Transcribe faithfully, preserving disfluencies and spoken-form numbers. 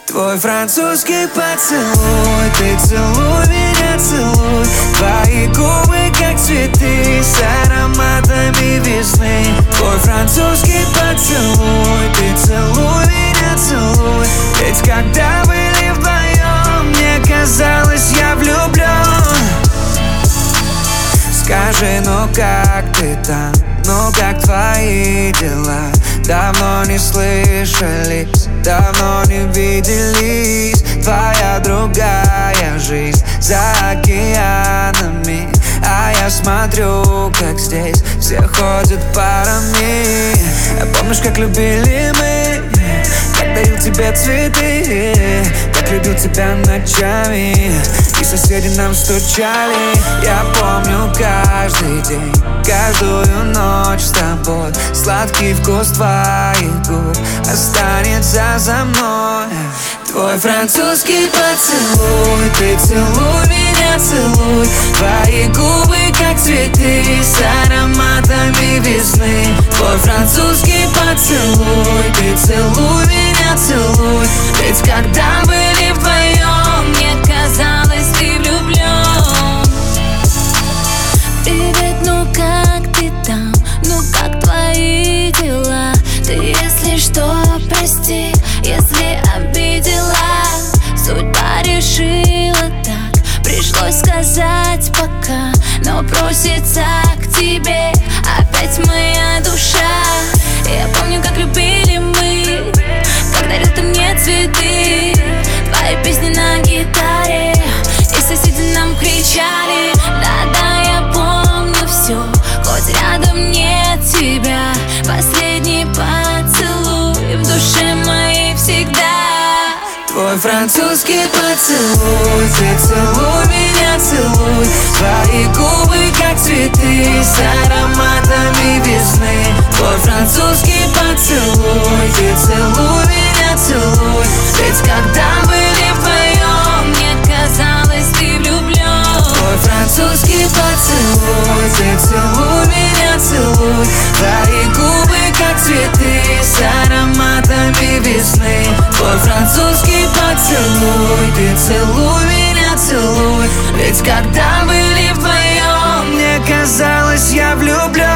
Твой французский поцелуй, ты целуй меня, целуй. Твои губы как цветы с ароматами весны. Твой французский поцелуй, ты целуй меня, целуй. Ведь когда были вдвоем, мне казалось, я влюблен. Скажи, ну как ты там, ну как твои дела? Давно не слышались, давно не виделись. Твоя другая жизнь за океанами, а я смотрю, как здесь все ходят парами. А помнишь, как любили мы, как дарил тебе цветы, как любил тебя ночами, и соседи нам стучали. Я помню каждый день, каждую ночь с тобой. Сладкий вкус твоих губ останется за мной. Твой французский поцелуй, ты целуй меня, целуй. Твои губы как цветы с ароматами весны. Твой французский поцелуй, ты целуй меня, целуй. Ведь когда были вдвоем, мне казалось, ты влюблен. Привет, ну как ты там, ну как твои дела? Ты, если что, прости, если обидела. Судьба решила так, пришлось сказать пока. Но просится к тебе опять моя душа. Я помню, как любили мы, как дарил ты мне цветы. Твои песни на гитаре, и соседи нам кричали. Да-да, я помню все, хоть рядом нет тебя. Последний поцелуй в душе моей всегда. Твой французский поцелуй, ты целуй меня, целуй. Твои губы как цветы с ароматами весны. Твой французский поцелуй, ты целуй меня, целуй. Ведь когда были вдвоем, мне казалось, ты влюблен. Твой французский поцелуй, ты целуй меня, целуй. Твои губы как цветы с ароматами весны. Твой французский поцелуй, ты целуй меня, целуй. Ведь когда были вдвоем, мне казалось, я влюблен.